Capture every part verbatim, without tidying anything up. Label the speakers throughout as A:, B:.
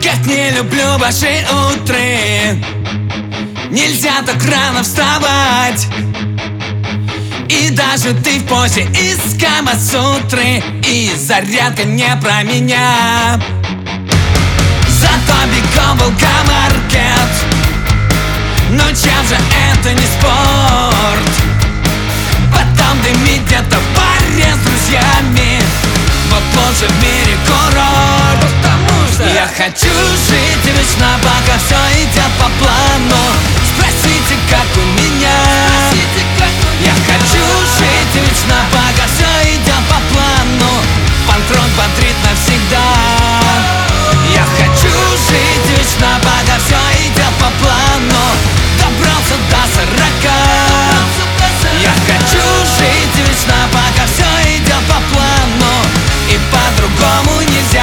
A: Как не люблю ваши утры, нельзя так рано вставать. И даже ты в позе из Камасутры, и зарядка не про меня. Зато бегом в алкомаркет, но чем же это не спорт? Потом дымить где-то в баре с друзьями, вот лучше в мире курорт. Потому что я хочу жить вечно, пока все идет по плану. Спросите, как у меня. Я хочу жить вечно, пока все идет по плану. Панк-рок бодрит навсегда. Я хочу жить вечно, пока все идет по плану. Добрался до сорока. Я хочу жить вечно, пока все идет по плану. И по-другому нельзя.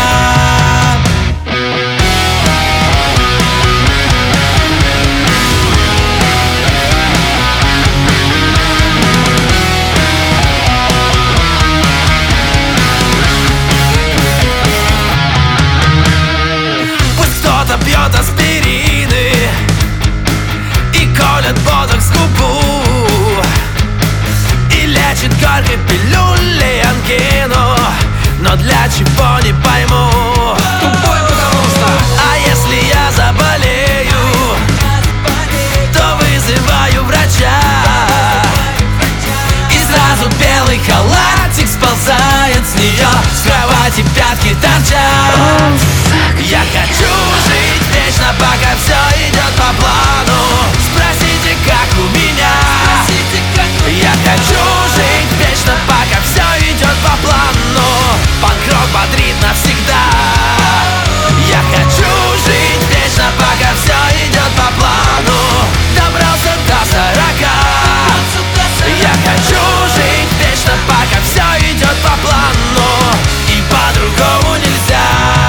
B: Пьет аспирины и колет ботокс в губу, и лечит горькой пилюлей ангину, но для чего не пойму.
A: Тупой, потому что.
B: А если я заболею, то вызываю врача, и сразу белый халатик сползает с нее, с кровати пятки торчат. Я хочу жить вечно, пока все идет по плану. Спросите, как у меня. Я хочу жить вечно, пока все идет по плану. Панк-рок бодрит навсегда. Я хочу жить вечно, пока все идет по плану. Добрался до сорока. Я хочу жить вечно, пока все идет по плану. И по-другому нельзя.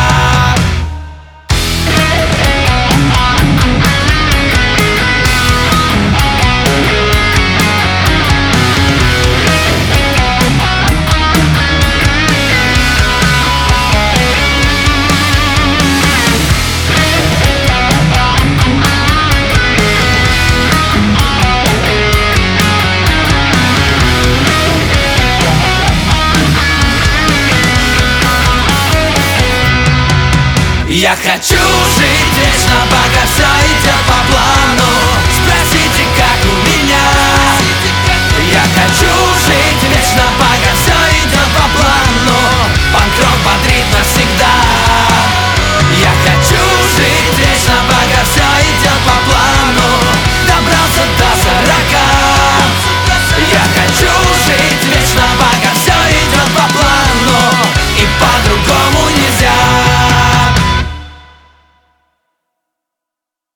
B: Я хочу жить вечно, пока все идет по плану. Спросите, как у меня. Я хочу жить вечно, пока все идет по плану. Панк-рок бодрит навсегда.